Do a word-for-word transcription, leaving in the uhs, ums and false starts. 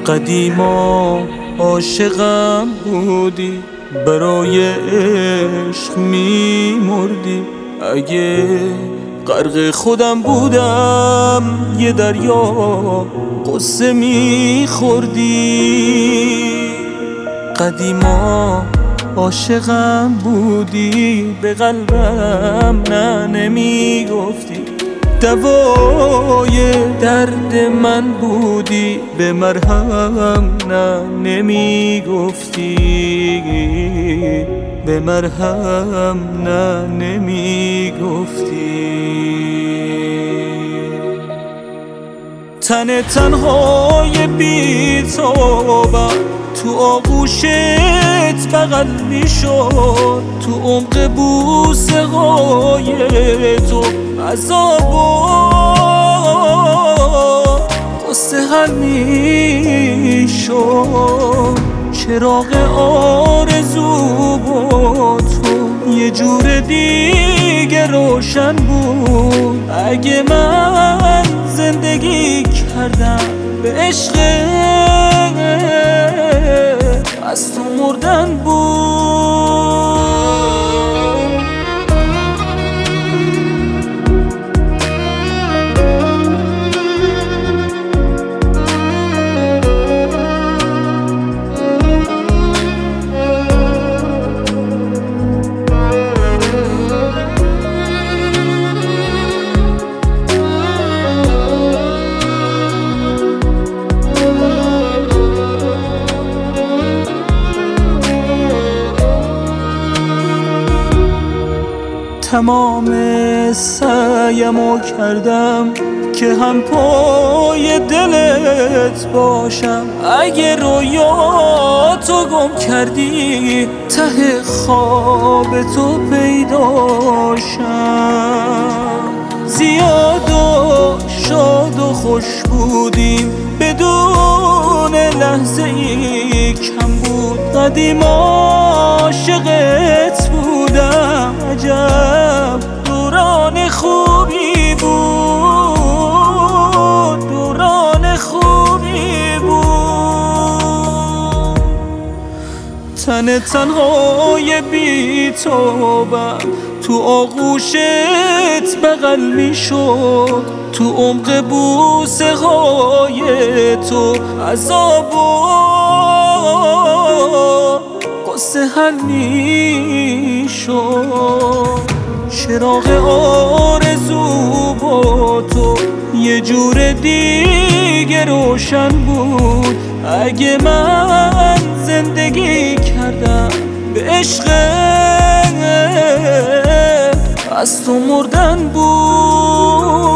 قدیما عاشقم بودی، برای عشق میمردی. اگه غرق خودم بودم یه دریا قصه میخوردی. قدیما عاشقم بودی، به قلبم نه نمیگفتی. دوای درد من بودی، به مرهم نه نمیگفتی. به مرهم نه نمیگفتی. تن تنهای بی‌تابم تو آغوشت بغل میشد، تو عمق بوسه های تو عذاب و قصه حل میشد. چراغ آرزو با تو یه جور دیگه روشن بود. اگه من زندگی کردم به عشق، از تو مردن بود. تمام سعیمو کردم که هم پای دلت باشم. اگه رویاتو گم کردی ته خواب تو پیداشم. زیاد و شاد و خوش بودیم، بدون لحظه ای کم بود. قدیما عاشقت بودم، عجب دوران خوبی بود، دوران خوبی بود. تن تنهای بی‌تابم تو آغوشت بغل میشد، تو عمق بوسه های تو عذاب و قصه حل میشد. چراغ آرزو با تو یه جور دیگه روشن بود. اگه من زندگی کردم به عشق، از تو مردن بود.